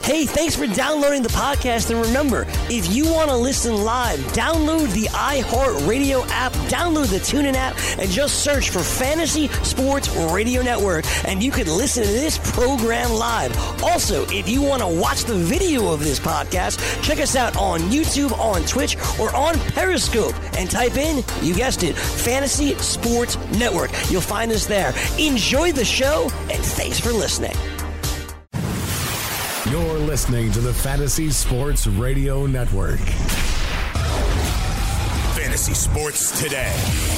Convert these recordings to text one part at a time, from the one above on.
Hey, thanks for downloading the podcast. And remember, if you want to listen live, download the iHeartRadio app, download the TuneIn app, and just search for Fantasy Sports Radio Network, and you can listen to this program live. Also, if you want to watch the video of this podcast, check us out on YouTube, on Twitch, or on Periscope, and type in, you guessed it, Fantasy Sports Network. You'll find us there. Enjoy the show, and thanks for listening. You're listening to the Fantasy Sports Radio Network. Fantasy Sports Today.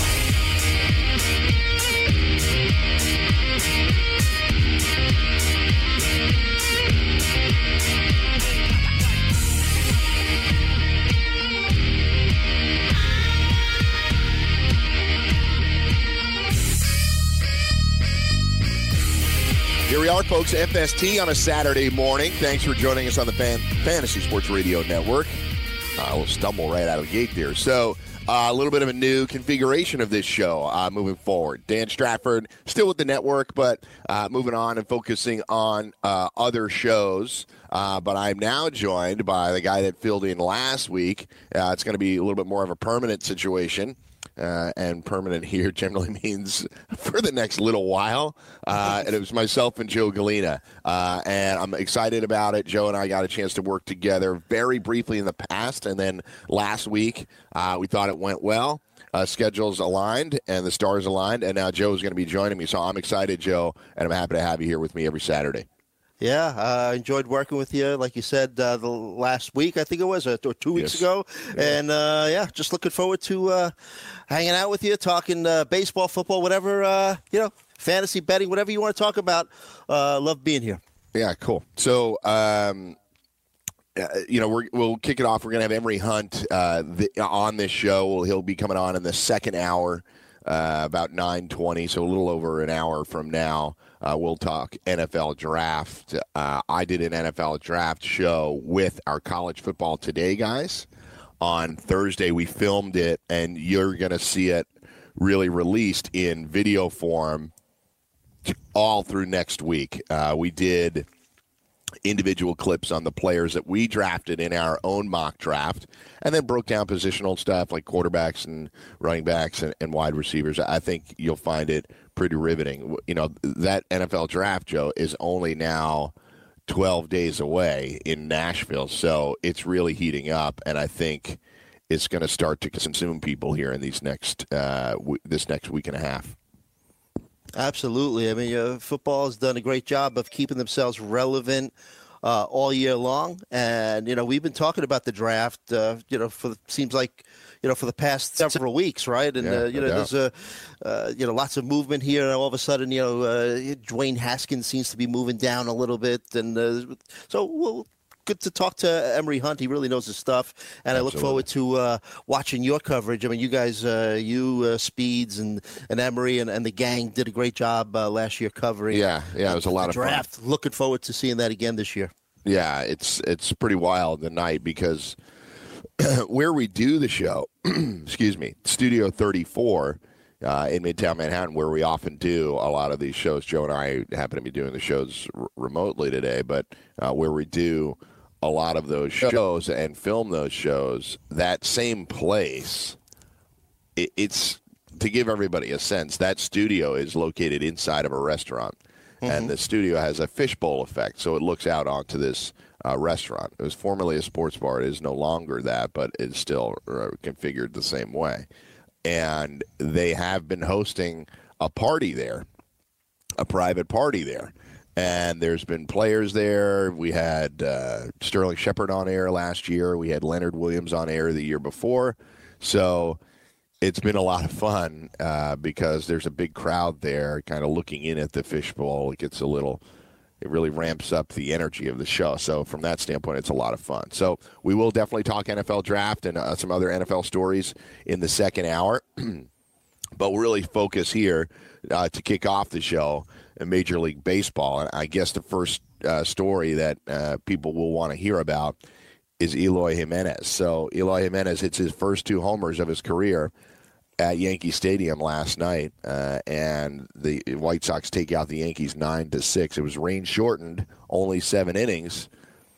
Here we are, folks, FST on a Saturday morning. Thanks for joining us on the Fantasy Sports Radio Network. We'll stumble right out of the gate there. So a little bit of a new configuration of this show moving forward. Dan Stratford still with the network, but moving on and focusing on other shows. But I'm now joined by the guy that filled in last week. It's going to be a little bit more of a permanent situation. And permanent here generally means for the next little while. And it was myself and Joe Galena. And I'm excited about it. Joe and I got a chance to work together very briefly in the past. And then last week, we thought it went well. Schedules aligned and the stars aligned. And now Joe's going to be joining me. So I'm excited, Joe, and I'm happy to have you here with me every Saturday. Yeah, I enjoyed working with you, like you said, the last week, I think it was, or 2 weeks ago. And, just looking forward to hanging out with you, talking baseball, football, whatever, fantasy betting, whatever you want to talk about. Love being here. Yeah, cool. So, we'll kick it off. We're going to have Emory Hunt on this show. He'll be coming on in the second hour, about 9:20, so a little over an hour from now. We'll talk NFL draft. I did an NFL draft show with our College Football Today guys on Thursday. We filmed it, and you're going to see it really released in video form all through next week. We did individual clips on the players that we drafted in our own mock draft, and then broke down positional stuff like quarterbacks and running backs and wide receivers. I think you'll find it pretty riveting. You know, that NFL draft, Joe, is only now 12 days away in Nashville, so it's really heating up, and I think it's going to start to consume people here in these next this next week and a half. Absolutely. I mean, football has done a great job of keeping themselves relevant all year long. And, we've been talking about the draft, seems like, for the past several weeks, right? And, there's lots of movement here. And all of a sudden, Dwayne Haskins seems to be moving down a little bit. And so good to talk to Emory Hunt. He really knows his stuff, and Absolutely. I look forward to watching your coverage. I mean, you guys, Speeds and Emory and the gang did a great job last year covering. Yeah, it was a lot of draft. fun. Looking forward to seeing that again this year. Yeah, it's pretty wild the night because where we do the show, excuse me, Studio 34 in Midtown Manhattan, where we often do a lot of these shows. Joe and I happen to be doing the shows remotely today, but where we do a lot of those shows and film those shows, that same place, it's to give everybody a sense, that studio is located inside of a restaurant. Mm-hmm. And the studio has a fishbowl effect, so it looks out onto this restaurant. It was formerly a sports bar. It is no longer that, but it's still configured the same way. And they have been hosting a party there, a private party there. And there's been players there. We had Sterling Shepard on air last year. We had Leonard Williams on air the year before. So it's been a lot of fun because there's a big crowd there kind of looking in at the fishbowl. It really ramps up the energy of the show. So from that standpoint, it's a lot of fun. So we will definitely talk NFL draft and some other NFL stories in the second hour. But we'll really focus here to kick off the show in Major League Baseball. And I guess the first story that people will want to hear about is Eloy Jimenez. So Eloy Jimenez hits his first 2 homers of his career at Yankee Stadium last night, and the White Sox take out the Yankees 9-6. It was rain shortened, only 7 innings,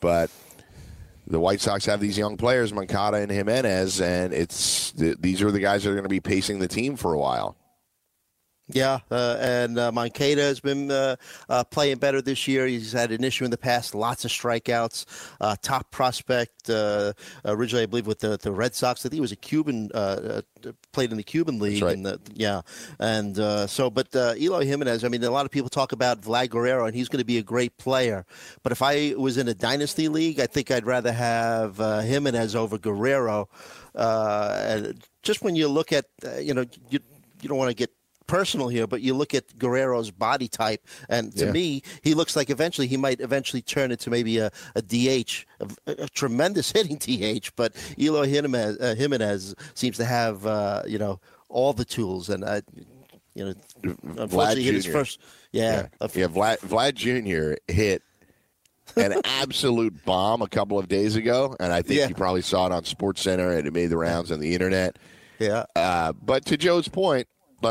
but the White Sox have these young players, Moncada and Jimenez, and these are the guys that are going to be pacing the team for a while. Yeah, and Moncada has been playing better this year. He's had an issue in the past, lots of strikeouts. Top prospect, originally I believe with the Red Sox. I think he was a Cuban, played in the Cuban League. That's right. But Eloy Jimenez, I mean, a lot of people talk about Vlad Guerrero, and he's going to be a great player. But if I was in a dynasty league, I think I'd rather have Jimenez over Guerrero. And just when you look at, you don't want to get personal here, but you look at Guerrero's body type, and to me, he looks like he might eventually turn into maybe a DH, a tremendous hitting DH. But Eloy Jimenez seems to have all the tools, and unfortunately, hit his first. Vlad Jr. hit an absolute bomb a couple of days ago, and I think you probably saw it on SportsCenter, and it made the rounds on the internet. Yeah. But to Joe's point,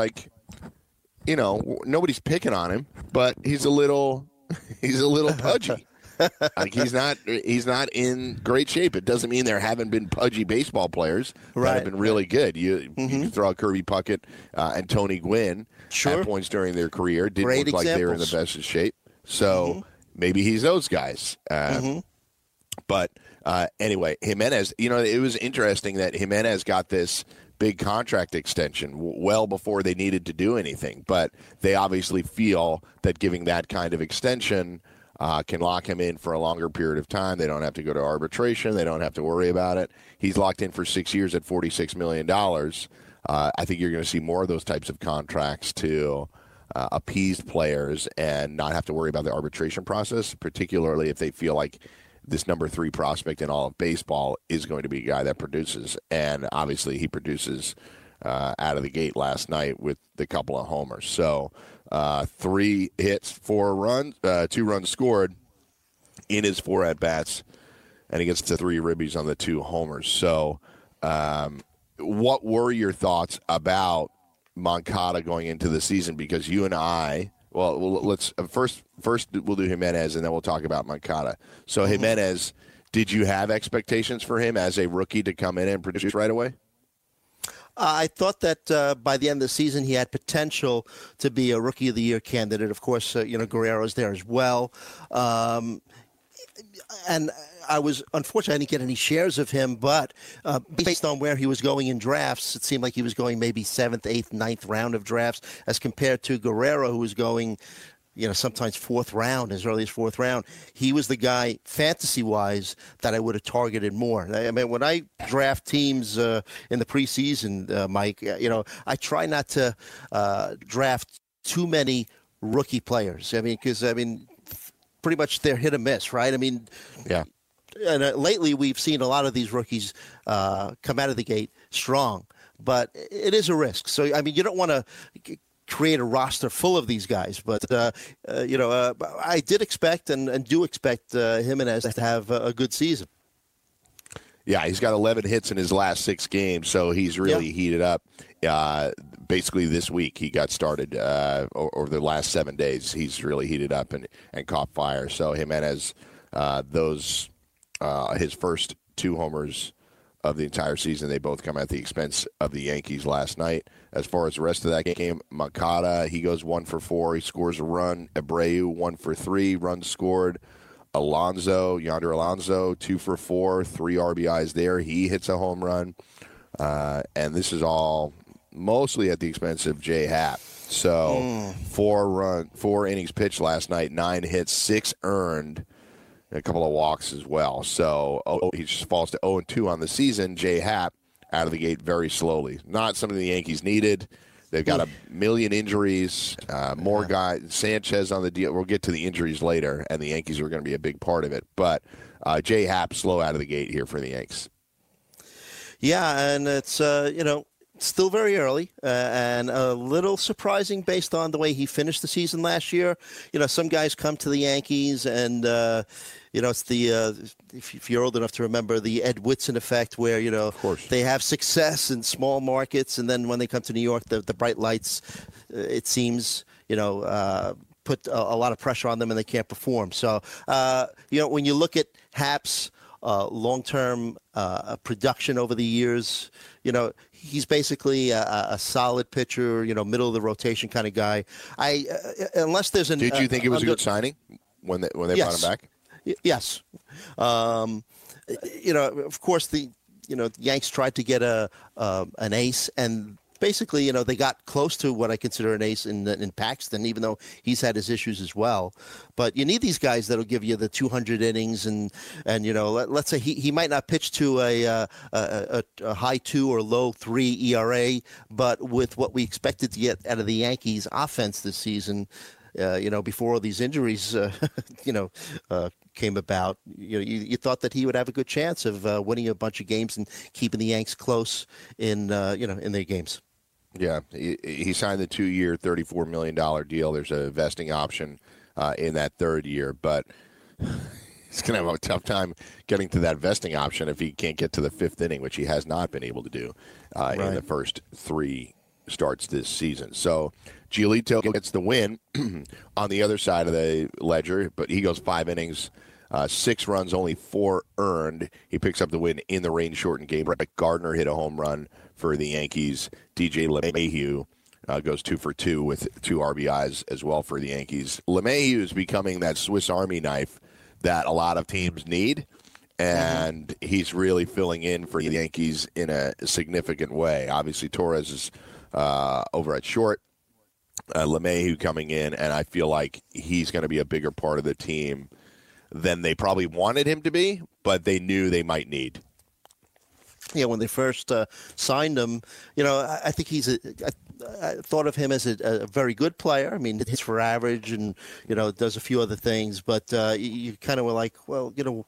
nobody's picking on him, but he's a little pudgy. He's not in great shape. It doesn't mean there haven't been pudgy baseball players that have been really good. You can throw out Kirby Puckett and Tony Gwynn at points during their career. Didn't great look examples. like they were in the best of shape. So maybe he's those guys. But anyway, Jimenez, it was interesting that Jimenez got this big contract extension well before they needed to do anything. But they obviously feel that giving that kind of extension can lock him in for a longer period of time. They don't have to go to arbitration. They don't have to worry about it. He's locked in for 6 years at $46 million. I think you're going to see more of those types of contracts to appease players and not have to worry about the arbitration process, particularly if they feel like this number 3 prospect in all of baseball is going to be a guy that produces. And obviously he produces out of the gate last night with the couple of homers. So 3 hits, 4 runs, 2 runs scored in his 4 at-bats, and he gets to 3 ribbies on the 2 homers. So what were your thoughts about Moncada going into the season? Because you and I, let's first we'll do Jimenez, and then we'll talk about Moncada. So Jimenez, did you have expectations for him as a rookie to come in and produce right away? I thought that by the end of the season he had potential to be a Rookie of the Year candidate. Of course, Guerrero's there as well. And I was unfortunate I didn't get any shares of him, but based on where he was going in drafts, it seemed like he was going maybe 7th, 8th, 9th round of drafts as compared to Guerrero, who was going, sometimes 4th round, as early as 4th round. He was the guy, fantasy-wise, that I would have targeted more. I mean, when I draft teams in the preseason, Mike, I try not to draft too many rookie players. Because pretty much they're hit or miss, right? Yeah. And lately we've seen a lot of these rookies come out of the gate strong, but it is a risk. So, you don't want to create a roster full of these guys, but, I did expect and do expect Jimenez to have a good season. Yeah, he's got 11 hits in his last 6 games, so he's really heated up. Basically this week he got started over the last 7 days. He's really heated up and caught fire. So Jimenez, his first 2 homers of the entire season, they both come at the expense of the Yankees last night. As far as the rest of that game, Moncada, he goes 1 for 4. He scores a run. Abreu, 1 for 3, runs scored. Yonder Alonso, 2 for 4, 3 RBIs there. He hits a home run. And this is all mostly at the expense of J. Happ. So 4 innings pitched last night, 9 hits, 6 earned, and a couple of walks as well. So he just falls to 0-2 on the season. J. Happ out of the gate very slowly. Not something the Yankees needed. They've got a million injuries, more guys. Sanchez on the deal. We'll get to the injuries later, and the Yankees are going to be a big part of it. But J. Happ slow out of the gate here for the Yanks. Yeah, and it's, still very early and a little surprising based on the way he finished the season last year. Some guys come to the Yankees and, it's the if you're old enough to remember the Ed Whitson effect where, they have success in small markets and then when they come to New York, the bright lights, it seems, put a lot of pressure on them and they can't perform. So, when you look at Happ's long-term production over the years, he's basically a solid pitcher, middle of the rotation kind of guy. Unless there's an. Did you think it was a good signing when they brought him back? Yes. Of course, the Yanks tried to get an ace, and basically, they got close to what I consider an ace in Paxton, even though he's had his issues as well. But you need these guys that'll give you the 200 innings, and let's say he might not pitch to a high 2 or low 3 ERA, but with what we expected to get out of the Yankees offense this season, before all these injuries, came about, you thought that he would have a good chance of winning a bunch of games and keeping the Yanks close in their games. Yeah, he signed the 2-year, $34 million deal. There's a vesting option in that third year, but he's going to have a tough time getting to that vesting option if he can't get to the fifth inning, which he has not been able to do in the first 3 starts this season. So Giolito gets the win on the other side of the ledger, but he goes 5 innings, 6 runs, only 4 earned. He picks up the win in the rain-shortened game. Brett Gardner hit a home run for the Yankees. DJ LeMahieu goes 2 for 2 with 2 RBIs as well for the Yankees. LeMahieu is becoming that Swiss Army knife that a lot of teams need, and he's really filling in for the Yankees in a significant way. Obviously, Torres is over at short. LeMahieu coming in, and I feel like he's going to be a bigger part of the team than they probably wanted him to be, but they knew they might need. Yeah, when they first signed him, I think I thought of him as a very good player. I mean, hits for average and, does a few other things, but you kind of were like, well,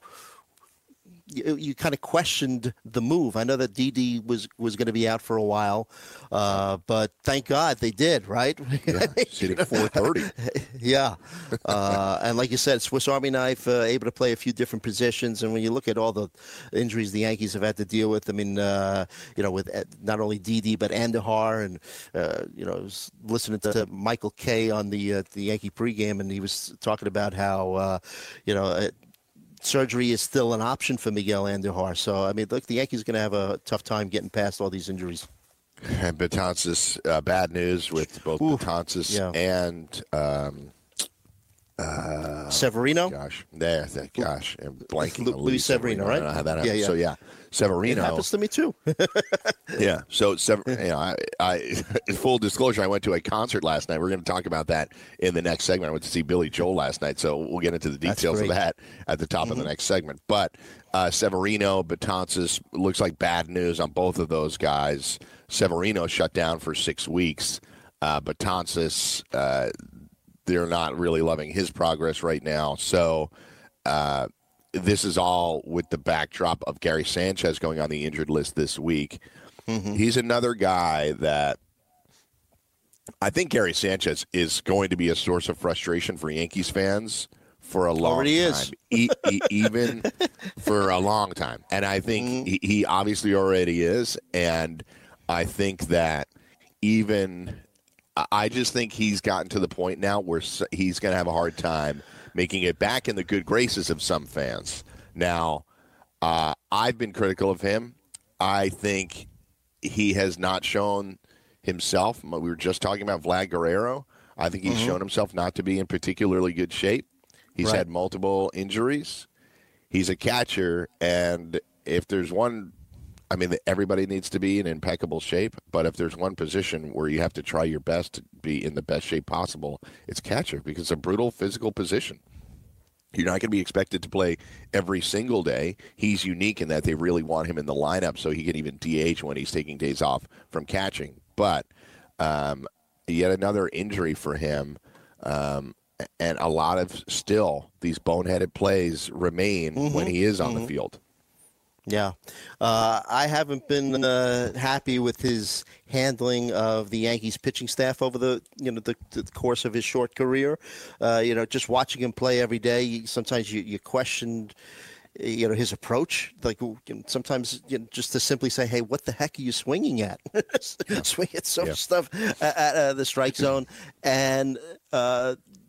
you kind of questioned the move. I know that Didi was going to be out for a while, but thank God they did, right? Yeah, sitting 430. Yeah. And like you said, Swiss Army knife, able to play a few different positions. And when you look at all the injuries the Yankees have had to deal with, I mean, with not only Didi, but Andujar, and, I was listening to Michael Kay on the Yankee pregame, and he was talking about how, surgery is still an option for Miguel Andujar. So, I mean, look, the Yankees are going to have a tough time getting past all these injuries. And Betances, bad news with both Betances and Severino. I'm blanking. Luis Severino, right? I don't know how that happened. Yeah. So, yeah, Severino. It happens to me, too. Yeah. So, I full disclosure, I went to a concert last night. We're going to talk about that in the next segment. I went to see Billy Joel last night, so we'll get into the details of that at the top of the next segment. But Severino, Betances, looks like bad news on both of those guys. Severino shut down for 6 weeks. Betances, they're not really loving his progress right now. So this is all with the backdrop of Gary Sanchez going on the injured list this week. He's another guy that I think Gary Sanchez is going to be a source of frustration for Yankees fans for a long time. Even for a long time. And I think he obviously already is. And I think that I just think he's gotten to the point now where he's going to have a hard time making it back in the good graces of some fans. Now, I've been critical of him. I think he has not shown himself. We were just talking about Vlad Guerrero. I think he's shown himself not to be in particularly good shape. He's had multiple injuries. He's a catcher, and if there's one, I mean, everybody needs to be in impeccable shape, but if there's one position where you have to try your best to be in the best shape possible, it's catcher, because it's a brutal physical position. You're not going to be expected to play every single day. He's unique in that they really want him in the lineup so he can even DH when he's taking days off from catching. But yet another injury for him, and a lot of still these boneheaded plays remain when he is on the field. Yeah. I haven't been happy with his handling of the Yankees pitching staff over the course of his short career. Just watching him play every day, sometimes you questioned his approach. Like sometimes just to simply say, hey, what the heck are you swinging at? Swing at some stuff at the strike zone. And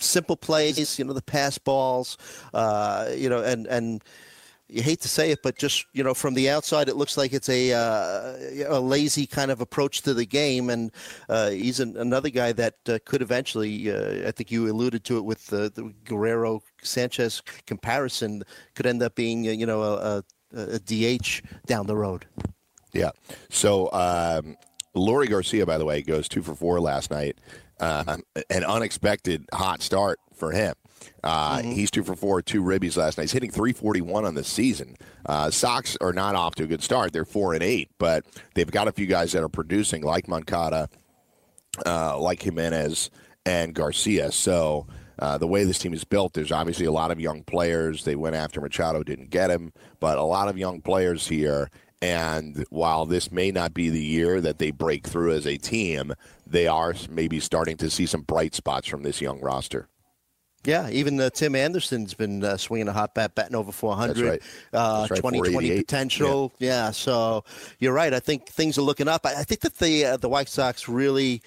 simple plays, the pass balls, and you hate to say it, but just, from the outside, it looks like it's a lazy kind of approach to the game. And he's another guy that could eventually, I think you alluded to it with the Guerrero-Sanchez comparison, could end up being, a DH down the road. Yeah. So Leury Garcia, by the way, goes 2 for 4 last night. An unexpected hot start for him. He's 2 for 4, 2 ribbies last night. He's hitting .341 on the season. Sox are not off to a good start. They're 4-8, but they've got a few guys that are producing, like Moncada, like Jimenez, and Garcia. So the way this team is built, there's obviously a lot of young players. They went after Machado, didn't get him, but a lot of young players here. And while this may not be the year that they break through as a team, they are maybe starting to see some bright spots from this young roster. Yeah, even Tim Anderson's been swinging a hot bat, batting over 400. That's right. 2020 potential. Yeah, so you're right. I think things are looking up. I think that the White Sox really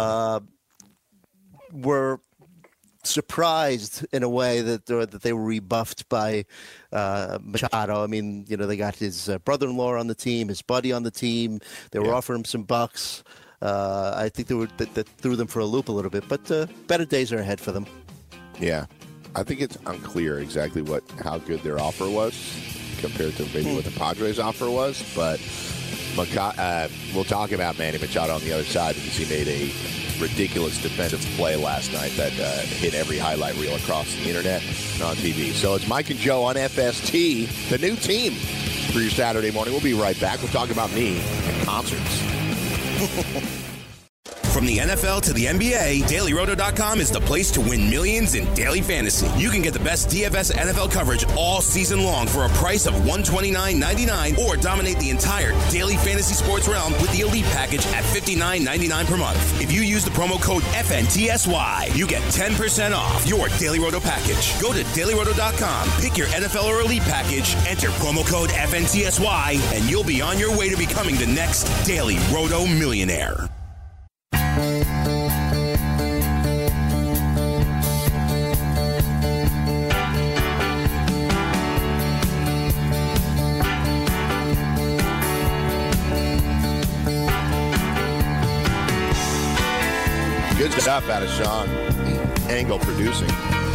were surprised in a way that they were rebuffed by Machado. I mean, they got his brother-in-law on the team, his buddy on the team. They were offering him some bucks. I think that threw them for a loop a little bit, but better days are ahead for them. Yeah, I think it's unclear exactly how good their offer was compared to maybe what the Padres' offer was. But we'll talk about Manny Machado on the other side because he made a ridiculous defensive play last night that hit every highlight reel across the internet and on TV. So it's Mike and Joe on FST, the new team for your Saturday morning. We'll be right back. We'll talk about me and concerts. From the NFL to the NBA, DailyRoto.com is the place to win millions in daily fantasy. You can get the best DFS NFL coverage all season long for a price of $129.99 or dominate the entire daily fantasy sports realm with the Elite Package at $59.99 per month. If you use the promo code FNTSY, you get 10% off your Daily Roto package. Go to DailyRoto.com, pick your NFL or Elite Package, enter promo code FNTSY, and you'll be on your way to becoming the next Daily Roto millionaire. Good stuff out of Sean Engel producing.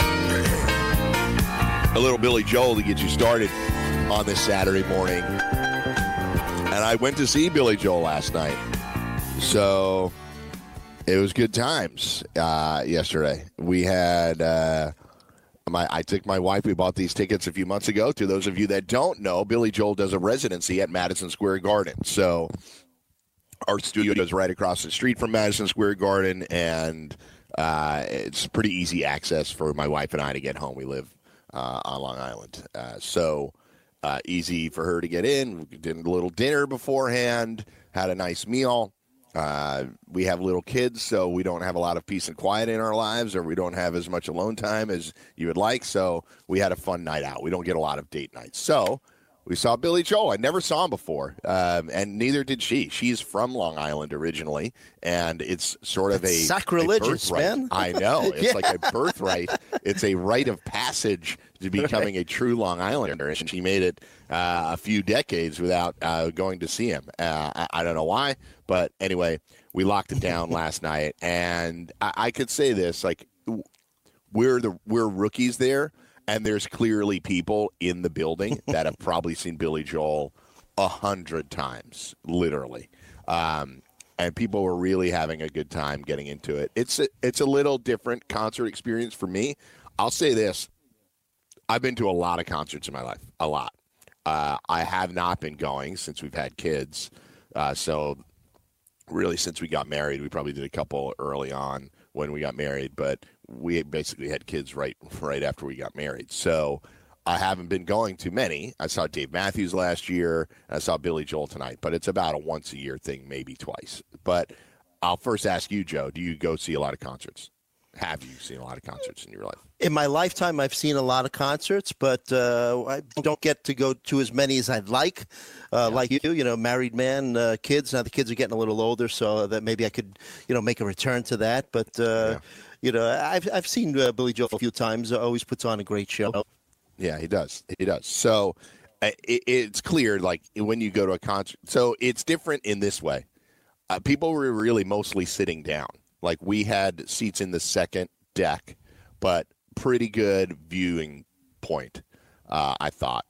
A little Billy Joel to get you started on this Saturday morning. And I went to see Billy Joel last night. So it was good times yesterday. We had I took my wife. We bought these tickets a few months ago. To those of you that don't know, Billy Joel does a residency at Madison Square Garden. So our studio is right across the street from Madison Square Garden, and it's pretty easy access for my wife and I to get home. We live on Long Island. So easy for her to get in. We did a little dinner beforehand, had a nice meal. We have little kids, so we don't have a lot of peace and quiet in our lives, or we don't have as much alone time as you would like. So we had a fun night out. We don't get a lot of date nights. So we saw Billy Joel. I never saw him before, and neither did she. She's from Long Island originally, and it's sort of sacrilegious, man. I know. It's like a birthright. It's a rite of passage to becoming a true Long Islander, and she made it a few decades without going to see him. I don't know why, but anyway, we locked it down last night, and I could say this, like, we're rookies there. And there's clearly people in the building that have probably seen Billy Joel 100 times, literally. And people were really having a good time getting into it. It's a little different concert experience for me. I'll say this. I've been to a lot of concerts in my life, a lot. I have not been going since we've had kids. So really since we got married, we probably did a couple early on when we got married, but we basically had kids right after we got married. So I haven't been going to many. I saw Dave Matthews last year, and I saw Billy Joel tonight, but it's about a once-a-year thing, maybe twice. But I'll first ask you, Joe, do you go see a lot of concerts? have you seen a lot of concerts in your life? In my lifetime, I've seen a lot of concerts, but I don't get to go to as many as I'd like. Like you, married man, kids. Now the kids are getting a little older, so that maybe I could, make a return to that. But I've seen Billy Joel a few times. Always puts on a great show. Yeah, he does. He does. So it's clear, like when you go to a concert. So it's different in this way. People were really mostly sitting down. Like we had seats in the second deck, but pretty good viewing point, I thought.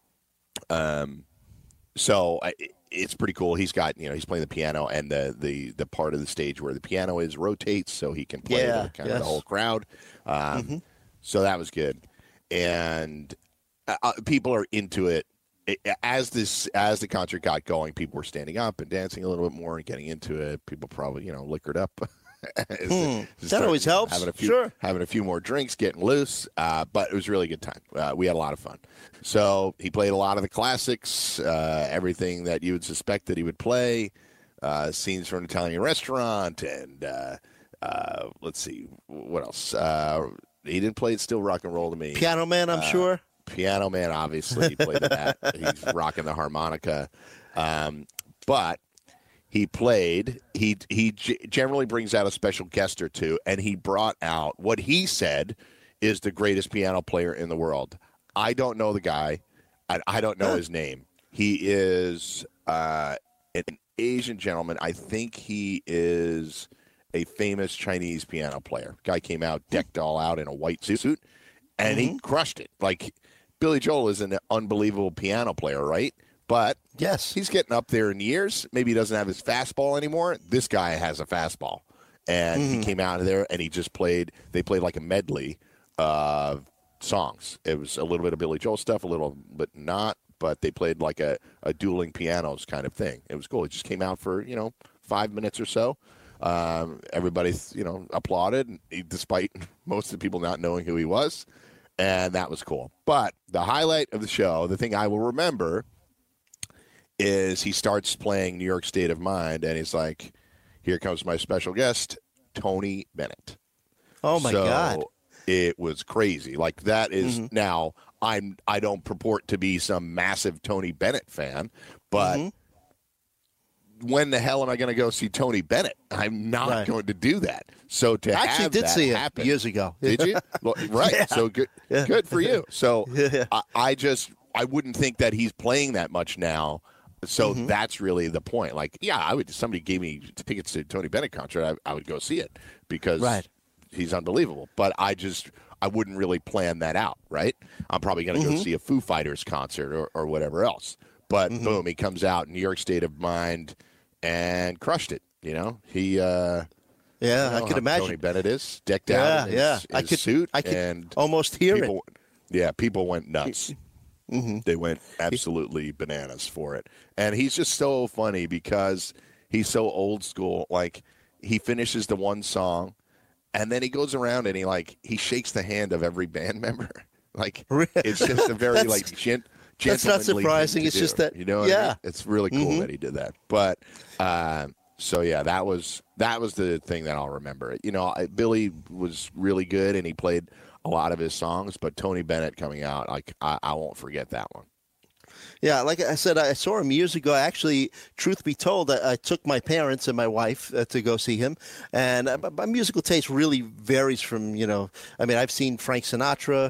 So it's pretty cool. He's got, he's playing the piano, and the part of the stage where the piano is rotates, so he can play to kind of the whole crowd. So that was good, and people are into it. As the concert got going, people were standing up and dancing a little bit more and getting into it. People probably, liquored up. That always helps. Having a few more drinks, getting loose. But it was a really good time. We had a lot of fun. So he played a lot of the classics, everything that you would suspect that he would play, scenes from an Italian restaurant, and let's see, what else? He didn't play It's Still Rock and Roll to Me. Piano Man, I'm sure. Piano Man, obviously, he played that. He's rocking the harmonica. But he generally brings out a special guest or two, and he brought out what he said is the greatest piano player in the world. I don't know the guy. I don't know his name. He is an Asian gentleman. I think he is a famous Chinese piano player. Guy came out decked all out in a white suit, and he crushed it. Like, Billy Joel is an unbelievable piano player, right? But yes, he's getting up there in years. Maybe he doesn't have his fastball anymore. This guy has a fastball. And he came out of there, and he just played. They played like a medley of songs. It was a little bit of Billy Joel stuff, a little bit not. But they played like a dueling pianos kind of thing. It was cool. It just came out for, 5 minutes or so. Everybody, applauded, despite most of the people not knowing who he was. And that was cool. But the highlight of the show, the thing I will remember, is he starts playing New York State of Mind, and he's like, here comes my special guest, Tony Bennett. Oh, my God. It was crazy. Like, that is now, I don't purport to be some massive Tony Bennett fan, but when the hell am I going to go see Tony Bennett? I'm not going to do that. So to I actually did see happen, it years ago. Did you? Well, right. Yeah. So good. Yeah. Good for you. So I wouldn't think that he's playing that much now. So that's really the point. Like, somebody gave me tickets to Tony Bennett concert, I would go see it because he's unbelievable. But I wouldn't really plan that out, right? I'm probably going to go see a Foo Fighters concert or whatever else. But boom, he comes out, New York State of Mind, and crushed it. He. I could imagine. Tony Bennett is decked out in his suit. I could and almost hear it. Yeah, people went nuts. They went absolutely bananas for it. And he's just so funny because he's so old school. Like, he finishes the one song, and then he goes around and he shakes the hand of every band member. Like, it's just a very that's not surprising. It's just that, I mean? It's really cool that he did that. But so yeah, that was the thing that I'll remember. Billy was really good, and he played a lot of his songs. But Tony Bennett coming out, I won't forget that one. Yeah, like I said, I saw him years ago. Actually, truth be told, I took my parents and my wife to go see him. And my musical taste really varies from, I've seen Frank Sinatra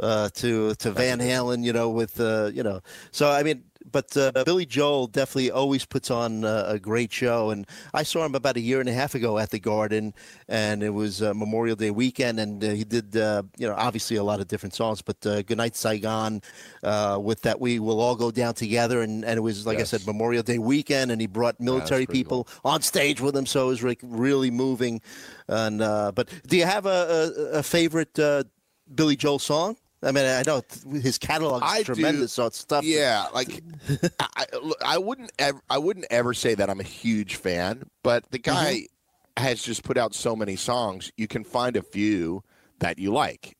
to Van Halen, with, So, I mean, but Billy Joel definitely always puts on a great show. And I saw him about a year and a half ago at the Garden, and it was Memorial Day weekend. And he did, obviously a lot of different songs, but Goodnight Saigon with That We Will All Go Down Together. And it was, like I said, Memorial Day weekend, and he brought military people on stage with him. So it was really moving. And but do you have a favorite Billy Joel song? I mean, I know his catalog is tremendous. So it's stuff. Yeah, like I wouldn't ever say that I'm a huge fan, but the guy has just put out so many songs. You can find a few that you like,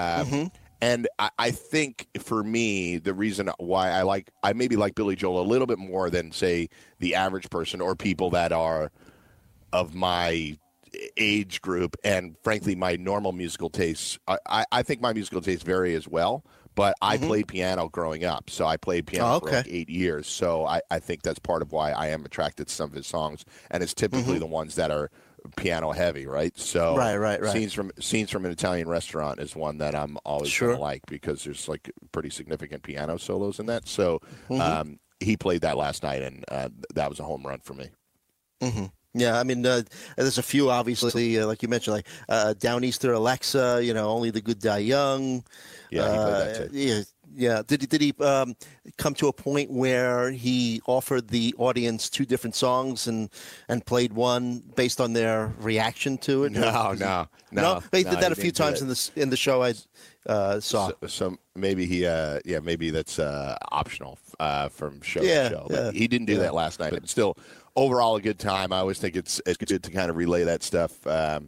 and I think for me, the reason why I maybe like Billy Joel a little bit more than say the average person or people that are of my age group, and frankly, my normal musical tastes. I think my musical tastes vary as well. But I played piano growing up, so I played piano for like 8 years. So I think that's part of why I am attracted to some of his songs, and it's typically the ones that are piano heavy, right? So right. Scenes from an Italian Restaurant is one that I'm always gonna like because there's like pretty significant piano solos in that. So he played that last night, and that was a home run for me. Yeah, I mean, there's a few, obviously, like you mentioned, like Downeaster Alexa, Only the Good Die Young. Yeah, he played that too. Yeah. Did he come to a point where he offered the audience two different songs and played one based on their reaction to it? No. He did that a few times in the show I saw. So maybe maybe that's optional from show to show. But he didn't do that last night, but still. Overall, a good time. I always think it's good to kind of relay that stuff.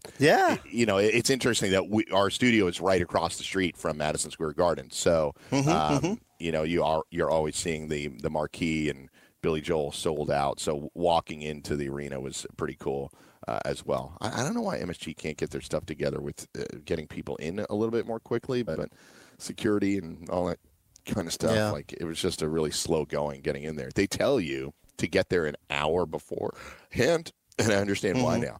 It's interesting that our studio is right across the street from Madison Square Garden. So, you're always seeing the marquee and Billy Joel sold out. So walking into the arena was pretty cool as well. I don't know why MSG can't get their stuff together with getting people in a little bit more quickly, but security and all that kind of stuff. Like it was just a really slow going getting in there. They tell you to get there an hour beforehand, and I understand why now.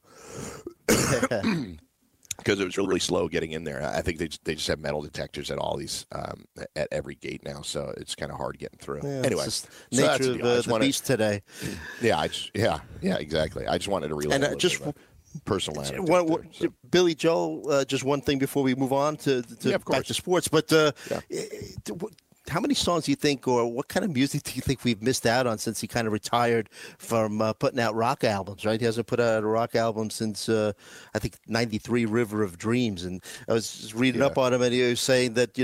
Because it was really slow getting in there. I think they just have metal detectors at all these at every gate now, so it's kind of hard getting through. Yeah, anyway, it's nature of the beast today. Yeah, exactly. I just wanted to relay personal anecdote. Billy Joel, just one thing before we move on to back to sports, but how many songs do you think, or what kind of music do you think we've missed out on since he kind of retired from putting out rock albums, right? He hasn't put out a rock album since, I think, 93, River of Dreams. And I was just reading up on him, and he was saying that,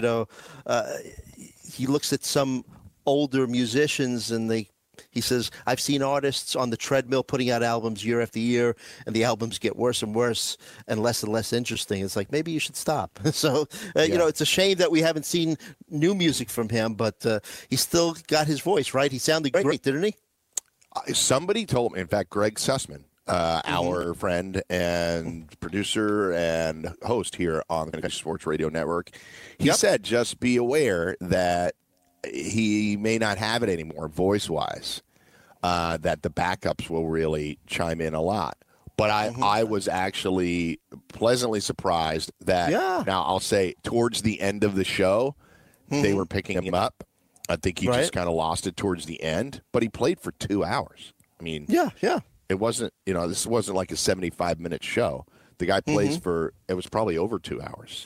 he looks at some older musicians, and he says, I've seen artists on the treadmill putting out albums year after year, and the albums get worse and worse and less interesting. It's like, maybe you should stop. So, it's a shame that we haven't seen new music from him, but he still got his voice, right? He sounded great, didn't he? Somebody told me, in fact, Greg Sussman, our friend and producer and host here on the Sports Radio Network, he said, just be aware that he may not have it anymore voice-wise, that the backups will really chime in a lot. But I was actually pleasantly surprised that, now I'll say, towards the end of the show, they were picking him up. I think he just kind of lost it towards the end, but he played for 2 hours. I mean, it wasn't, this wasn't like a 75-minute show. The guy plays for, it was probably over 2 hours,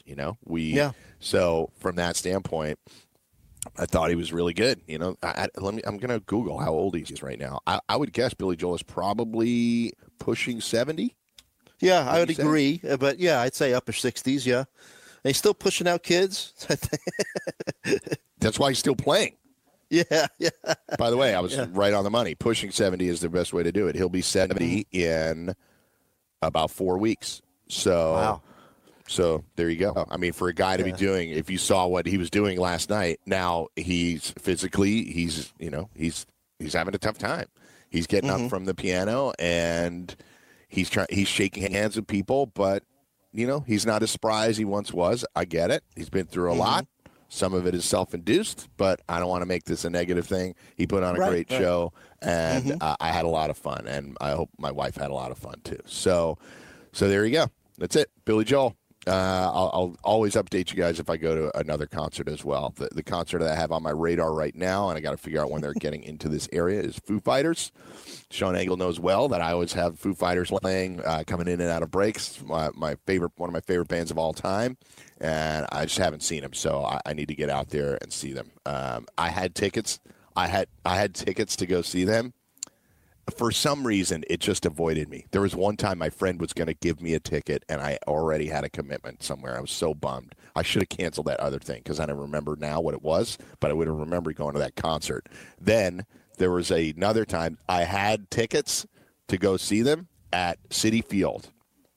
So from that standpoint, I thought he was really good. I'm going to Google how old he is right now. I would guess Billy Joel is probably pushing 70. Yeah, I would agree. But, I'd say upper 60s, yeah. And he's still pushing out kids. That's why he's still playing. Yeah. By the way, I was right on the money. Pushing 70 is the best way to do it. He'll be 70 in about 4 weeks. So, wow. So there you go. I mean, for a guy to be doing, if you saw what he was doing last night, now he's physically, he's having a tough time. He's getting up from the piano and he's shaking hands with people, but he's not as spry as he once was. I get it. He's been through a lot. Some of it is self-induced, but I don't want to make this a negative thing. He put on a great show, and I had a lot of fun, and I hope my wife had a lot of fun too. So there you go. That's it. Billy Joel. I'll always update you guys if I go to another concert as well. The concert that I have on my radar right now, and I got to figure out when they're getting into this area, is Foo Fighters. Sean Engel knows well that I always have Foo Fighters playing, coming in and out of breaks. One of my favorite bands of all time, and I just haven't seen them, so I need to get out there and see them. I had tickets. I had tickets to go see them. For some reason, it just avoided me. There was one time my friend was going to give me a ticket, and I already had a commitment somewhere. I was so bummed. I should have canceled that other thing because I don't remember now what it was, but I would have remembered going to that concert. Then there was another time I had tickets to go see them at Citi Field,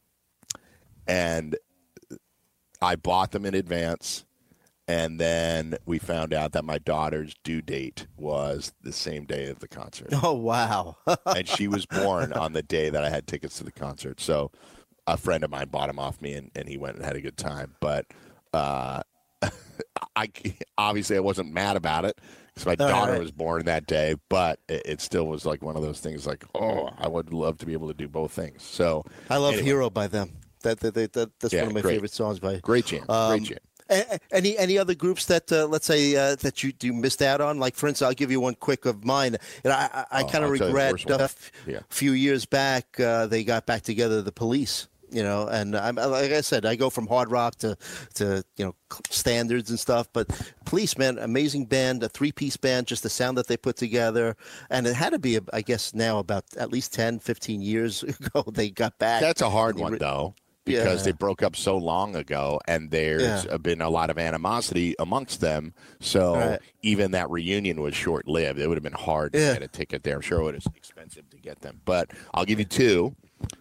and I bought them in advance. And then we found out that my daughter's due date was the same day of the concert. Oh, wow. And she was born on the day that I had tickets to the concert. So a friend of mine bought them off me, and he went and had a good time. But I obviously I wasn't mad about it because my daughter was born that day. But it still was like one of those things like, oh, I would love to be able to do both things. So I love Hero by them. That's one of my favorite songs by. Great jam. Great jam. Any other groups that let's say that you missed out on? Like, for instance, I'll give you one quick of mine. And I kind of regret a few years back they got back together, the Police. And like I said, I go from hard rock to standards and stuff. But Police, man, amazing band, a 3-piece band, just the sound that they put together. And it had to be, I guess, now about at least 10, 15 years ago they got back. That's a hard one, though. Because they broke up so long ago, and there's been a lot of animosity amongst them. So even that reunion was short-lived. It would have been hard to get a ticket there. I'm sure it was expensive to get them. But I'll give you two.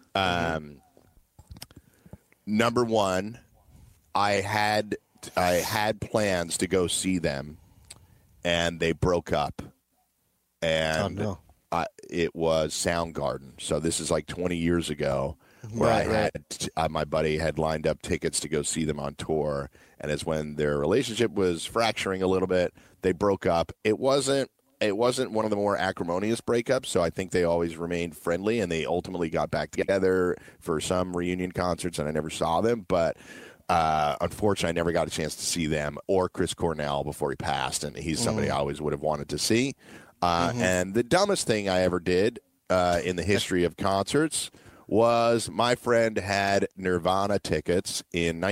Number one, I had plans to go see them, and they broke up. And it was Soundgarden. So this is like 20 years ago. Where I had my buddy had lined up tickets to go see them on tour, and as when their relationship was fracturing a little bit, they broke up. It wasn't one of the more acrimonious breakups, so I think they always remained friendly, and they ultimately got back together for some reunion concerts, and I never saw them. But unfortunately, I never got a chance to see them or Chris Cornell before he passed, and he's somebody I always would have wanted to see. And the dumbest thing I ever did in the history of concerts was my friend had Nirvana tickets in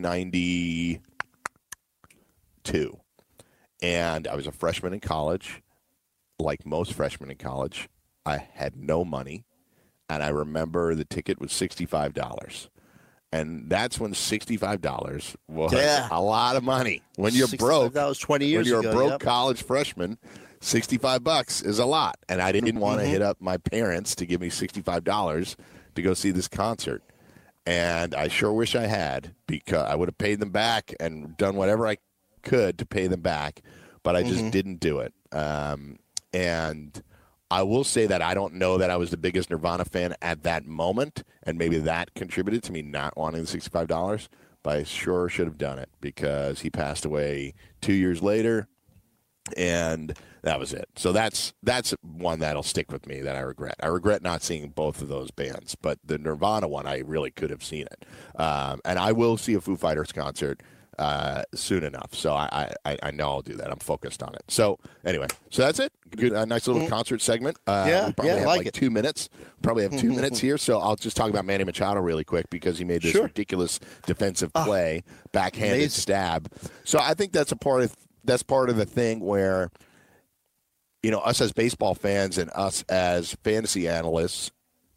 1992. And I was a freshman in college. Like most freshmen in college, I had no money. And I remember the ticket was $65. And that's when $65 was a lot of money. When you're broke, that was 20 years ago. When you're a broke college freshman, $65 is a lot. And I didn't want to hit up my parents to give me $65 to go see this concert. And I sure wish I had, because I would have paid them back and done whatever I could to pay them back, but I just didn't do it. And I will say that I don't know that I was the biggest Nirvana fan at that moment, and maybe that contributed to me not wanting the $65, but I sure should have done it because he passed away 2 years later, and that was it. So that's one that'll stick with me that I regret. I regret not seeing both of those bands, but the Nirvana one, I really could have seen it. And I will see a Foo Fighters concert soon enough. So I know I'll do that. I'm focused on it. So anyway, so that's it. Good, nice little concert segment. We probably have like 2 minutes. Probably have 2 minutes here. So I'll just talk about Manny Machado really quick because he made this ridiculous defensive play, backhanded stab. So I think that's part of the thing where, us as baseball fans and us as fantasy analysts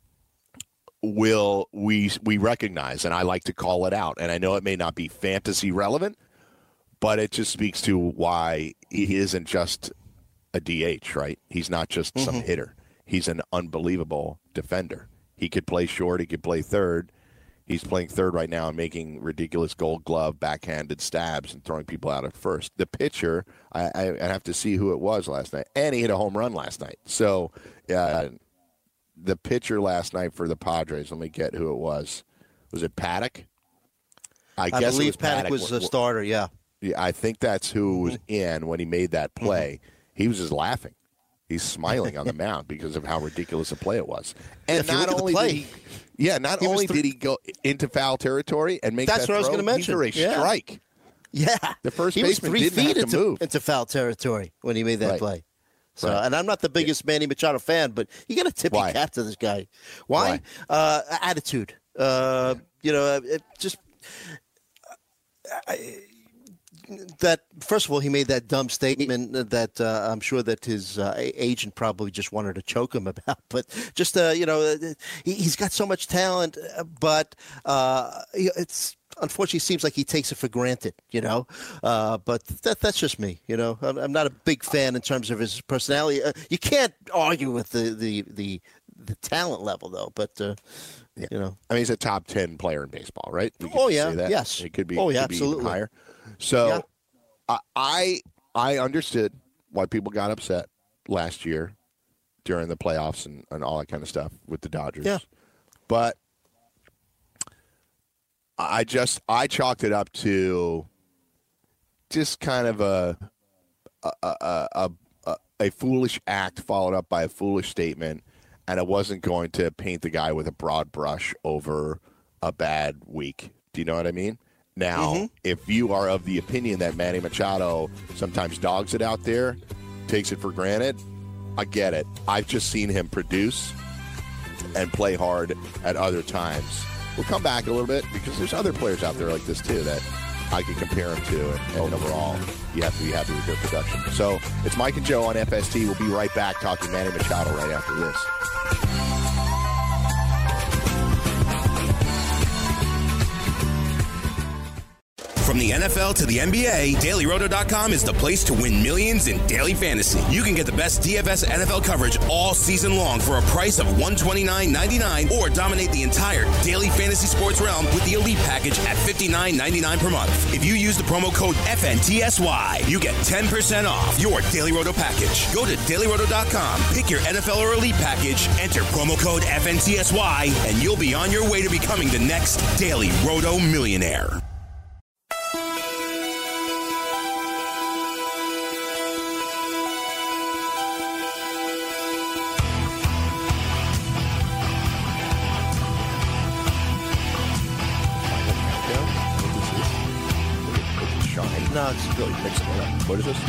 we recognize, and I like to call it out. And I know it may not be fantasy relevant, but it just speaks to why he isn't just a DH, right? He's not just some hitter. He's an unbelievable defender. He could play short. He could play third. He's playing third right now and making ridiculous Gold Glove backhanded stabs and throwing people out at first. The pitcher, I have to see who it was last night, and he hit a home run last night. So the pitcher last night for the Padres, let me get who it was. Was it Paddock? I guess believe Paddock was a starter, yeah. Yeah, I think that's who was in when he made that play. He was just laughing. He's smiling on the mound because of how ridiculous a play it was. And not only did he go into foul territory and make that throw, I was going to mention. He threw a strike. Yeah. The first baseman didn't have to move. into foul territory when he made that play. So, and I'm not the biggest Manny Machado fan, but you got to tip your cap to this guy. Why? Attitude. That first of all, he made that dumb statement that I'm sure that his agent probably just wanted to choke him about. But just he's got so much talent, but it's unfortunately seems like he takes it for granted. But that's just me. I'm not a big fan in terms of his personality. You can't argue with the talent level though, but. I mean, he's a top 10 player in baseball, right? Yes. It could be. Absolutely. Be higher. So, I understood why people got upset last year during the playoffs and all that kind of stuff with the Dodgers. Yeah. But I chalked it up to just kind of a foolish act followed up by a foolish statement, and I wasn't going to paint the guy with a broad brush over a bad week. Do you know what I mean? Now, if you are of the opinion that Manny Machado sometimes dogs it out there, takes it for granted, I get it. I've just seen him produce and play hard at other times. We'll come back a little bit because there's other players out there like this too that I can compare him to, and overall, you have to be happy with their production. So it's Mike and Joe on FST. We'll be right back talking Manny Machado right after this. From the NFL to the NBA, DailyRoto.com is the place to win millions in daily fantasy. You can get the best DFS NFL coverage all season long for a price of $129.99 or dominate the entire daily fantasy sports realm with the Elite Package at $59.99 per month. If you use the promo code FNTSY, you get 10% off your Daily Roto package. Go to DailyRoto.com, pick your NFL or Elite Package, enter promo code FNTSY, and you'll be on your way to becoming the next Daily Roto millionaire. No, it's really mixed it up. What is this?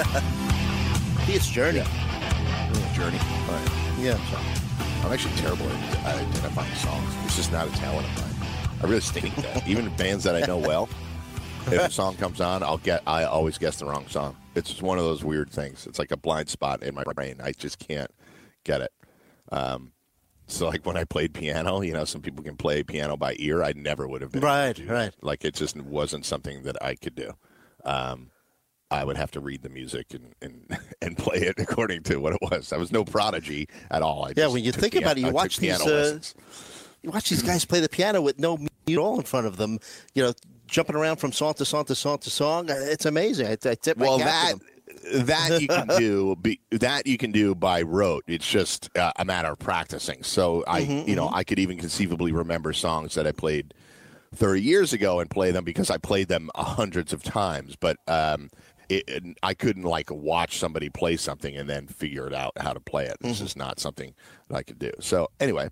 It's Journey. Yeah. Journey. All right. Yeah. I'm actually terrible at identifying songs. It's just not a talent of mine. I really stink at that. Even bands that I know well, if a song comes on, I always guess the wrong song. It's just one of those weird things. It's like a blind spot in my brain. I just can't get it. So like when I played piano, some people can play piano by ear. I never would have been able to do that. Like it just wasn't something that I could do. I would have to read the music and play it according to what it was. I was no prodigy at all. When you think about it, you watch these guys play the piano with no music at all in front of them. Jumping around from song to song to song to song. It's amazing. I tip my cap to them. That you can do by rote. It's just a matter of practicing. So I could even conceivably remember songs that I played 30 years ago and play them because I played them hundreds of times. But I couldn't watch somebody play something and then figure it out how to play it. This is not something that I could do. So anyway,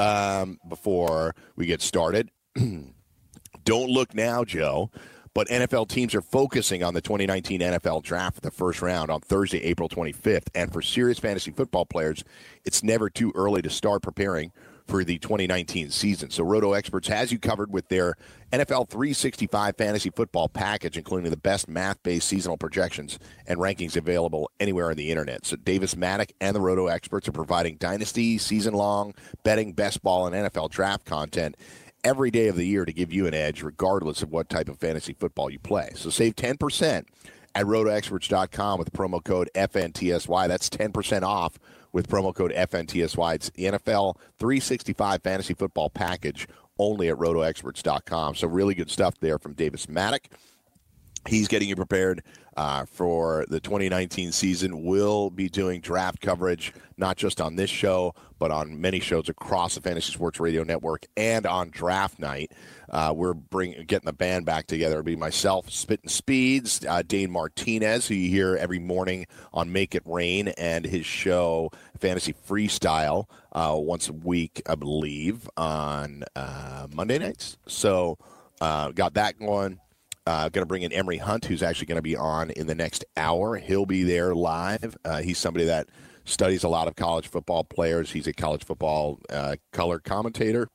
before we get started, don't look now, Joe. But NFL teams are focusing on the 2019 NFL Draft for the first round on Thursday, April 25th. And for serious fantasy football players, it's never too early to start preparing for the 2019 season. So Roto Experts has you covered with their NFL 365 fantasy football package, including the best math-based seasonal projections and rankings available anywhere on the internet. So Davis Maddock and the Roto Experts are providing dynasty, season-long, betting, best ball, and NFL draft content every day of the year to give you an edge regardless of what type of fantasy football you play. So save 10% at rotoexperts.com with promo code FNTSY. That's 10% off with promo code FNTSY. It's the NFL 365 fantasy football package only at rotoexperts.com. So really good stuff there from Davis Maddock. He's getting you prepared for the 2019 season. We'll be doing draft coverage, not just on this show, but on many shows across the Fantasy Sports Radio Network and on draft night. We're getting the band back together. It'll be myself, Spittin' Speeds, Dane Martinez, who you hear every morning on Make It Rain, and his show, Fantasy Freestyle, once a week, I believe, on Monday nights. So got that going. Going to bring in Emery Hunt, who's actually going to be on in the next hour. He'll be there live. He's somebody that studies a lot of college football players. He's a college football color commentator.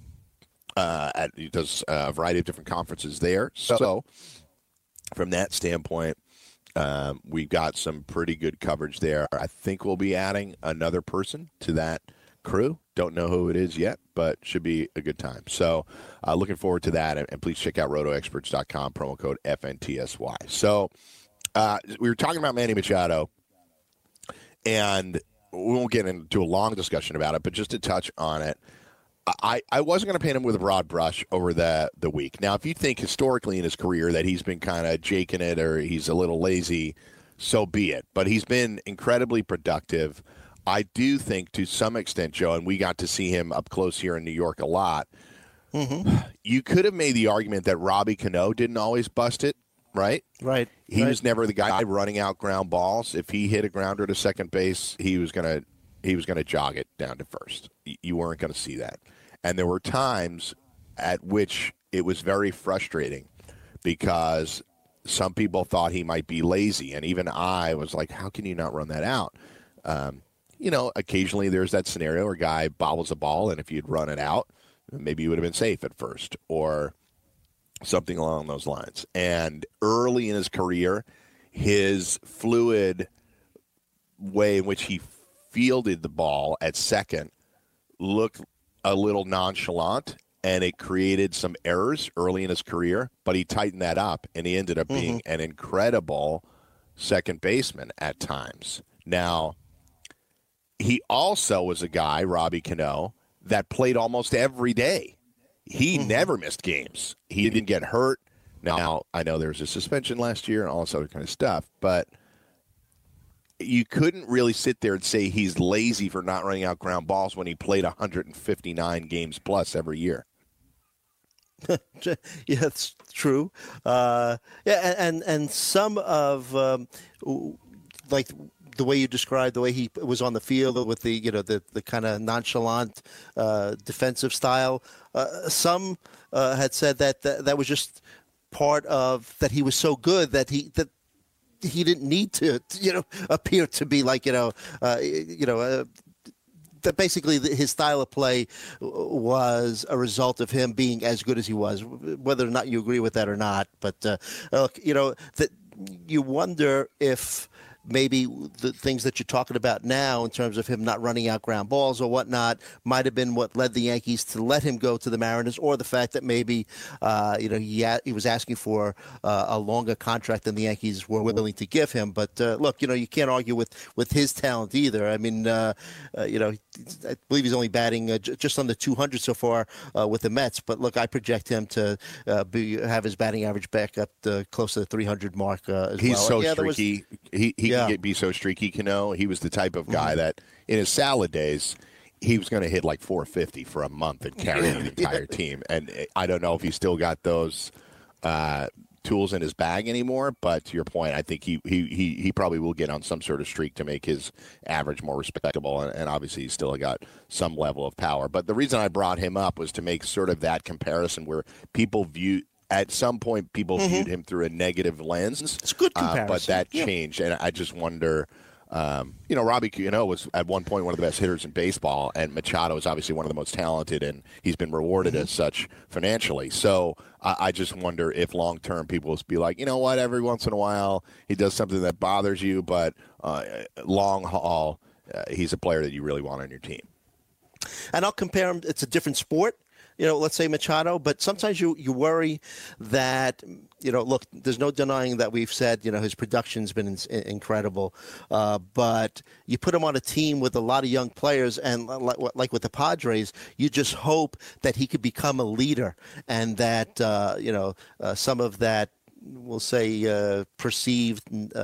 He does a variety of different conferences there. So from that standpoint, we've got some pretty good coverage there. I think we'll be adding another person to that crew. Don't know who it is yet, but should be a good time. So looking forward to that, and please check out rotoexperts.com, promo code FNTSY. So we were talking about Manny Machado, and we won't get into a long discussion about it, but just to touch on it, I wasn't going to paint him with a broad brush over the week. Now, if you think historically in his career that he's been kind of jaking it or he's a little lazy, so be it. But he's been incredibly productive. I do think to some extent, Joe, and we got to see him up close here in New York a lot, you could have made the argument that Robbie Cano didn't always bust it, right? Right. He was never the guy running out ground balls. If he hit a grounder to second base, he was gonna jog it down to first. You weren't going to see that. And there were times at which it was very frustrating because some people thought he might be lazy, and even I was like, how can you not run that out? Occasionally there's that scenario where a guy bobbles a ball, and if you'd run it out, maybe you would have been safe at first or something along those lines. And early in his career, his fluid way in which he fielded the ball at second looked a little nonchalant, and it created some errors early in his career, but he tightened that up, and he ended up being an incredible second baseman at times. Now, he also was a guy, Robbie Cano, that played almost every day. He never missed games. He didn't get hurt. Now, I know there was a suspension last year and all this other kind of stuff, but you couldn't really sit there and say he's lazy for not running out ground balls when he played 159 games plus every year. Yeah, that's true. And some of like the way you described the way he was on the field with the kind of nonchalant defensive style. Some had said that was just part of that. He was so good that he didn't need to appear to be like that basically his style of play was a result of him being as good as he was, whether or not you agree with that or not. But look, that you wonder if maybe the things that you're talking about now in terms of him not running out ground balls or whatnot might have been what led the Yankees to let him go to the Mariners, or the fact that maybe he was asking for a longer contract than the Yankees were willing to give him. But look, you can't argue with his talent either. I mean, I believe he's only batting just under 200 so far with the Mets. But look, I project him to have his batting average back up close to the 300 mark as he's well. So streaky. He can be so streaky, Cano. He was the type of guy that in his salad days, he was going to hit like 450 for a month and carry the entire team. And I don't know if he's still got those tools in his bag anymore. But to your point, I think he probably will get on some sort of streak to make his average more respectable. And obviously, he's still got some level of power. But the reason I brought him up was to make sort of that comparison where people at some point, people viewed him through a negative lens. It's a good comparison. But that changed, and I just wonder, Robbie Cano was at one point one of the best hitters in baseball, and Machado is obviously one of the most talented, and he's been rewarded as such financially. So I just wonder if long-term people will be like, you know what, every once in a while he does something that bothers you, but long haul, he's a player that you really want on your team. And I'll compare him. It's a different sport. Let's say Machado, but sometimes you worry that, look, there's no denying that we've said, his production's been incredible, but you put him on a team with a lot of young players, and like with the Padres, you just hope that he could become a leader, and that, some of that, we'll say, perceived,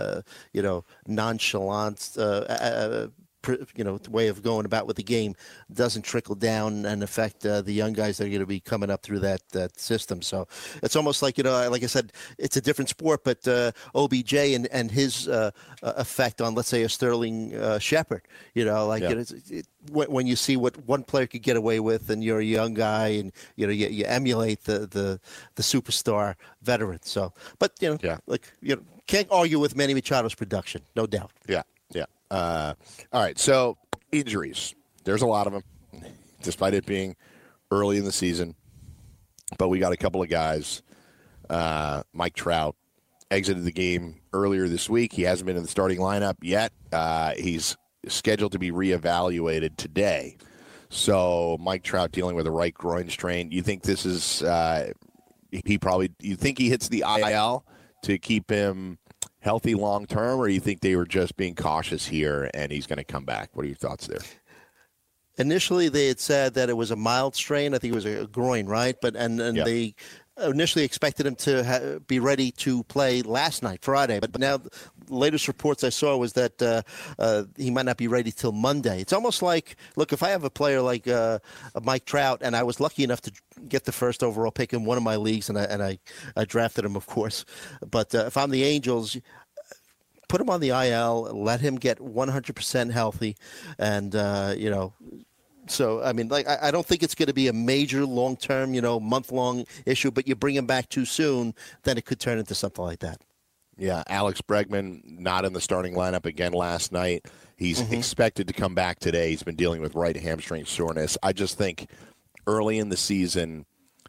nonchalance, way of going about with the game doesn't trickle down and affect the young guys that are going to be coming up through that system. So it's almost like, like I said, it's a different sport, but OBJ and his effect on, let's say, a Sterling Shepard, when you see what one player could get away with, and you're a young guy, and you emulate the superstar veteran. So, but can't argue with Manny Machado's production, no doubt. Yeah. All right, so injuries. There's a lot of them, despite it being early in the season. But we got a couple of guys. Mike Trout exited the game earlier this week. He hasn't been in the starting lineup yet. He's scheduled to be reevaluated today. So Mike Trout dealing with a right groin strain. You think this is you think he hits the IL to keep him healthy long term, or you think they were just being cautious here and he's going to come back? What are your thoughts there? Initially, they had said that it was a mild strain. I think it was a groin, right? But and they initially expected him to be ready to play last night, Friday. But now the latest reports I saw was that he might not be ready till Monday. It's almost like, look, if I have a player like Mike Trout, and I was lucky enough to get the first overall pick in one of my leagues, and I drafted him, of course. But if I'm the Angels, put him on the IL, let him get 100% healthy, and, So, I mean, I don't think it's going to be a major long-term, month-long issue, but you bring him back too soon, then it could turn into something like that. Yeah, Alex Bregman not in the starting lineup again last night. He's expected to come back today. He's been dealing with right hamstring soreness. I just think early in the season,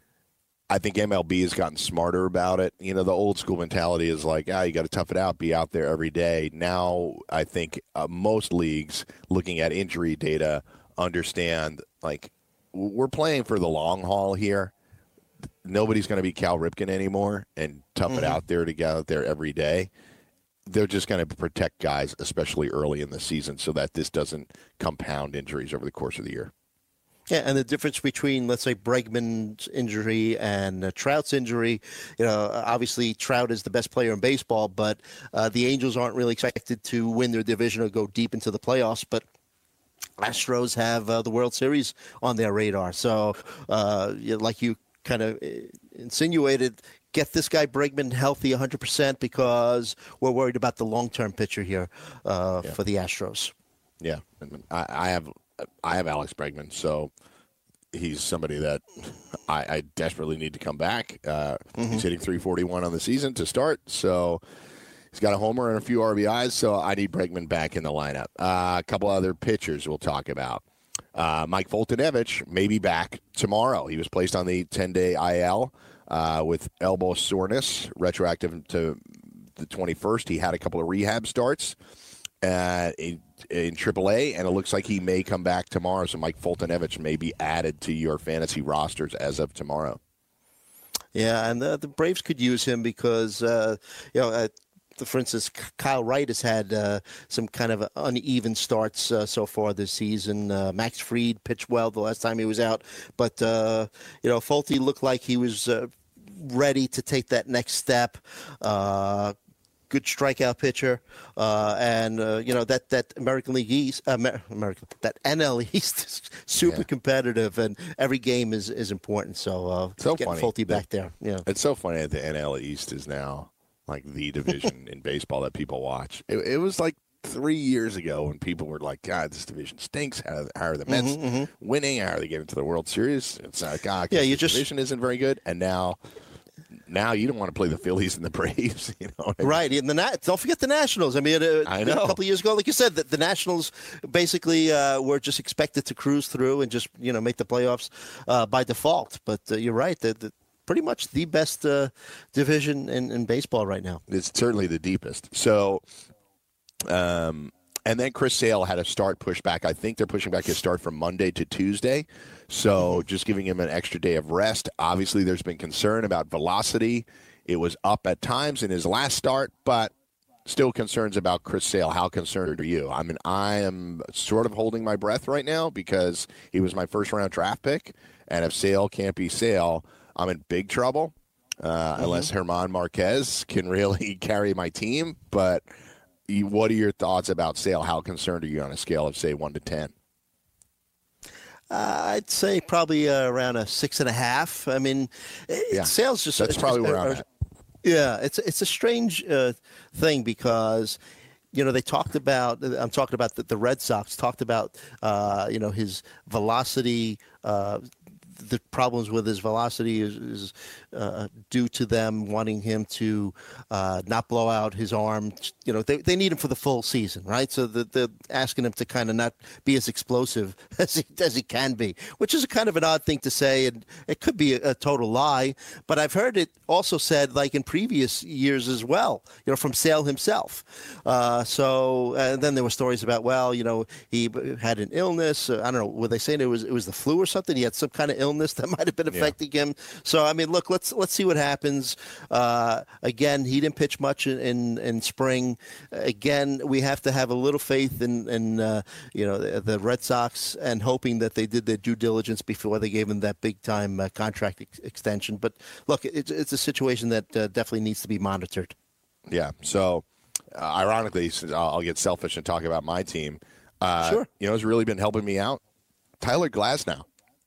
I think MLB has gotten smarter about it. The old school mentality is like, you got to tough it out, be out there every day. Now, I think most leagues, looking at injury data, understand, like, we're playing for the long haul here. Nobody's going to be Cal Ripken anymore and tough it out there to get out there every day. They're just going to protect guys, especially early in the season, so that this doesn't compound injuries over the course of the year. Yeah, and the difference between, let's say, Bregman's injury and Trout's injury, obviously Trout is the best player in baseball, but the Angels aren't really expected to win their division or go deep into the playoffs, but Astros have the World Series on their radar. So, like you kind of insinuated, get this guy Bregman healthy 100% because we're worried about the long-term picture here for the Astros. Yeah, I have Alex Bregman, so he's somebody that I desperately need to come back. He's hitting .341 on the season to start, so he's got a homer and a few RBIs, so I need Bregman back in the lineup. A couple other pitchers we'll talk about. Mike Foltynewicz may be back tomorrow. He was placed on the 10-day IL with elbow soreness, retroactive to the 21st. He had a couple of rehab starts in AAA, and it looks like he may come back tomorrow. So Mike Foltynewicz may be added to your fantasy rosters as of tomorrow. Yeah, and the Braves could use him because, for instance, Kyle Wright has had some kind of uneven starts so far this season. Max Fried pitched well the last time he was out. But, Folty looked like he was ready to take that next step. Good strikeout pitcher. That American League East, that NL East is super competitive, and every game is important. So getting Folty back there. Yeah. It's so funny that the NL East is now like the division in baseball that people watch. It was like 3 years ago when people were like, God, this division stinks. How are the Mets winning? How are they getting to the World Series? It's like, God, this division isn't very good. And now you don't want to play the Phillies and the Braves. Right. And don't forget the Nationals. I mean, I know. A couple of years ago, like you said, the Nationals basically were just expected to cruise through and just, make the playoffs by default. But you're right. Pretty much the best division in baseball right now. It's certainly the deepest. So, and then Chris Sale had a start pushed back. I think they're pushing back his start from Monday to Tuesday. So just giving him an extra day of rest. Obviously, there's been concern about velocity. It was up at times in his last start, but still concerns about Chris Sale. How concerned are you? I mean, I am sort of holding my breath right now because he was my first-round draft pick. And if Sale can't be Sale, I'm in big trouble unless German Marquez can really carry my team. But what are your thoughts about Sale? How concerned are you on a scale of, say, 1 to 10? I'd say probably around a 6.5. I mean, Sale's just... That's probably where I'm at. Yeah, it's a strange thing because... they talked about, I'm talking about the Red Sox, talked about, his velocity, the problems with his velocity is due to them wanting him to not blow out his arm. They need him for the full season, right? So they're asking him to kind of not be as explosive as he can be, which is a kind of an odd thing to say, and it could be a total lie. But I've heard it also said, like in previous years as well, from Sale himself. And then there were stories about, he had an illness. I don't know, were they saying it was the flu or something? He had some kind of illness illness that might have been affecting him. So, I mean, look, let's see what happens. Again, he didn't pitch much in spring. Again, we have to have a little faith in the Red Sox and hoping that they did their due diligence before they gave him that big-time contract extension. But, look, it's a situation that definitely needs to be monitored. Yeah, so ironically, I'll get selfish and talk about my team. Sure. You know who's really been helping me out? Tyler Glasnow.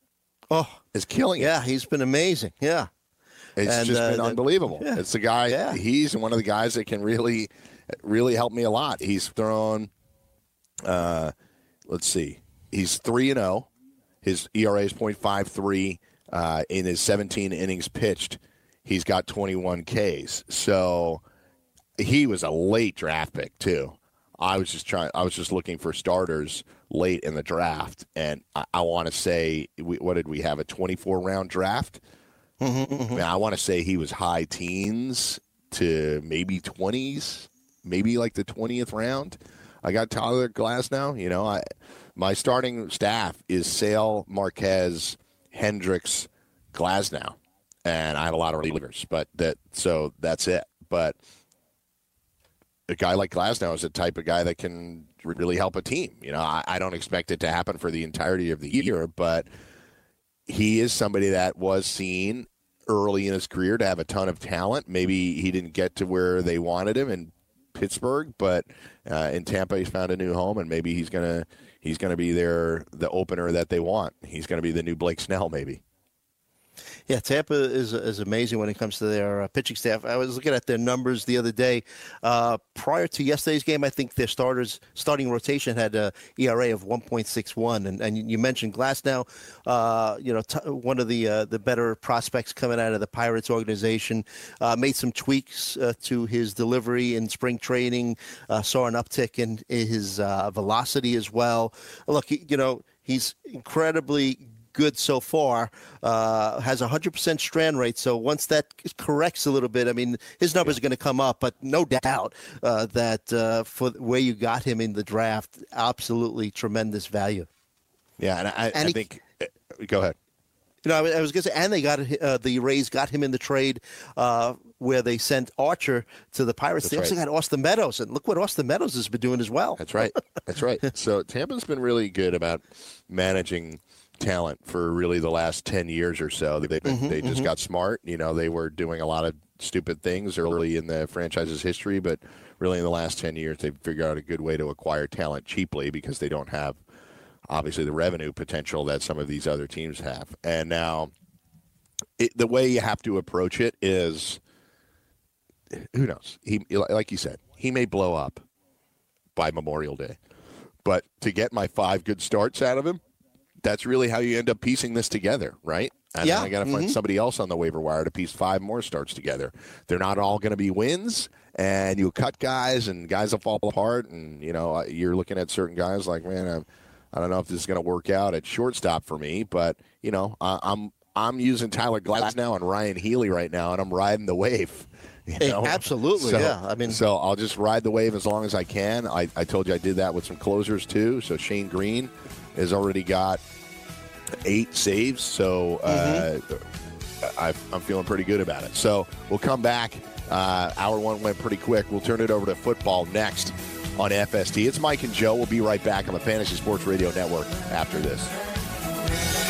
Is killing it. Yeah, he's been amazing. Yeah. It's just been unbelievable. Yeah. It's the guy, he's one of the guys that can really, really help me a lot. He's thrown, let's see, he's 3-0. His ERA is .53. In his 17 innings pitched, he's got 21 Ks. So he was a late draft pick too. I was just looking for starters late in the draft, and I want to say, what did we have, a 24-round draft? Mm-hmm. I want to say he was high teens to maybe 20s, maybe like the 20th round. I got Tyler Glasnow. You know, my starting staff is Sale, Marquez, Hendricks, Glasnow, and I have a lot of relievers, so that's it. But a guy like Glasnow is the type of guy that can really help a team. You know, I don't expect it to happen for the entirety of the year, but he is somebody that was seen early in his career to have a ton of talent. Maybe he didn't get to where they wanted him in Pittsburgh, but in Tampa he's found a new home, and maybe he's gonna be the opener that they want. He's gonna be the new Blake Snell, maybe. Yeah, Tampa is amazing when it comes to their pitching staff. I was looking at their numbers the other day. Prior to yesterday's game, I think their starting rotation had an ERA of 1.61. And you mentioned Glasnow, one of the better prospects coming out of the Pirates organization. Made some tweaks to his delivery in spring training. Saw an uptick in his velocity as well. Look, he's incredibly good so far, has 100% strand rate. So once that corrects a little bit, I mean, his numbers are going to come up, but no doubt that for where you got him in the draft, absolutely tremendous value. Yeah, and I think go ahead. I was going to say, and they got the Rays got him in the trade where they sent Archer to the Pirates. They also got Austin Meadows, and look what Austin Meadows has been doing as well. That's right. So Tampa's been really good about managing talent for really the last 10 years or so. They just got smart. You know, they were doing a lot of stupid things early in the franchise's history, but really in the last 10 years, they've figured out a good way to acquire talent cheaply because they don't have, obviously, the revenue potential that some of these other teams have. And now the way you have to approach it is, who knows? He, like you said, he may blow up by Memorial Day. But to get my 5 good starts out of him, that's really how you end up piecing this together, right? And then I got to find somebody else on the waiver wire to piece 5 more starts together. They're not all going to be wins, and you cut guys, and guys will fall apart. And, you're looking at certain guys like, man, I don't know if this is going to work out at shortstop for me. But, I'm using Tyler Glasnow and Ryan Healy right now, and I'm riding the wave. Absolutely, yeah. So I'll just ride the wave as long as I can. I told you I did that with some closers, too. So Shane Green has already got 8 saves, so I'm feeling pretty good about it. So we'll come back. Hour 1 went pretty quick. We'll turn it over to football next on FST. It's Mike and Joe. We'll be right back on the Fantasy Sports Radio Network after this.